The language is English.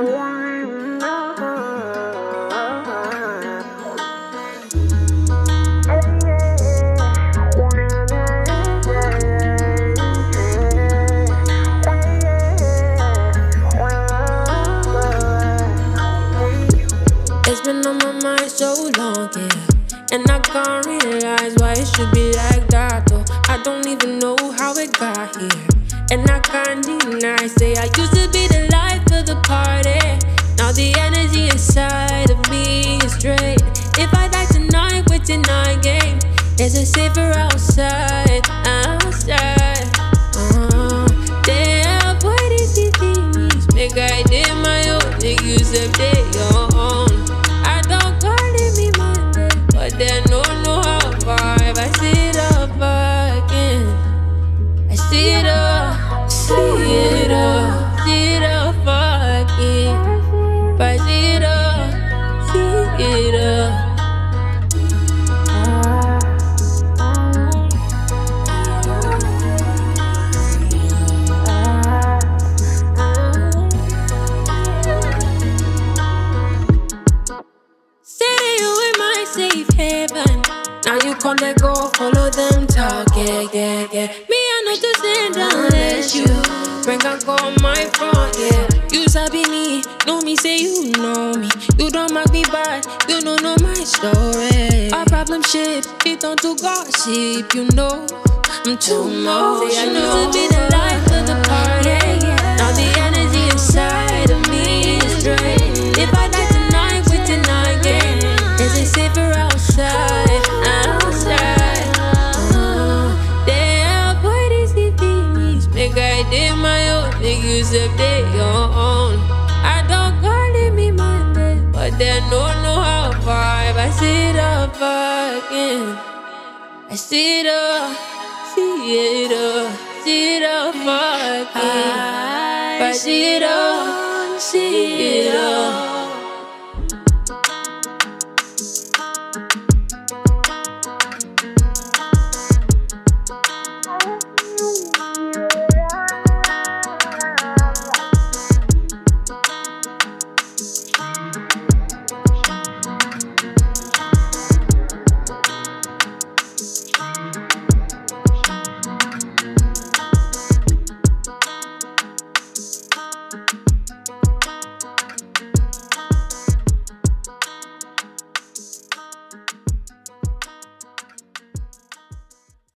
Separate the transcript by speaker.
Speaker 1: It's been on my mind so long, yeah. And I can't realize why it should be like that, though. I don't even know how it got here. And I can't deny, say I used to be the life of the party. Now the energy inside of me is drained. If I die tonight with tonight game, is it safer outside? Outside. Damn, boy, these things make I did my own, make you save their own. I don't call it me Monday, but they don't know how far. If I see it up again, I see it up, see it up, see it up again. If I see it up, see it up. Safe haven. Now you can't let go, follow them talk, yeah. Me, I know to stand unless you bring a call my front, yeah. You sabi me, know me, say you know me. You don't make me bad, you don't know my story. Our problem shit, it on to gossip, you know. I'm too much. I used to be the life of the party. Now the energy inside of me is drained. If I die tonight with tonight game, is it safer outside? Outside. Damn, boy, these things make I did my own, make you save their own. I don't call it me Monday, but they don't know how far. If I see it up again, I see it up, see it up, see it up again. If I see it up, see it up.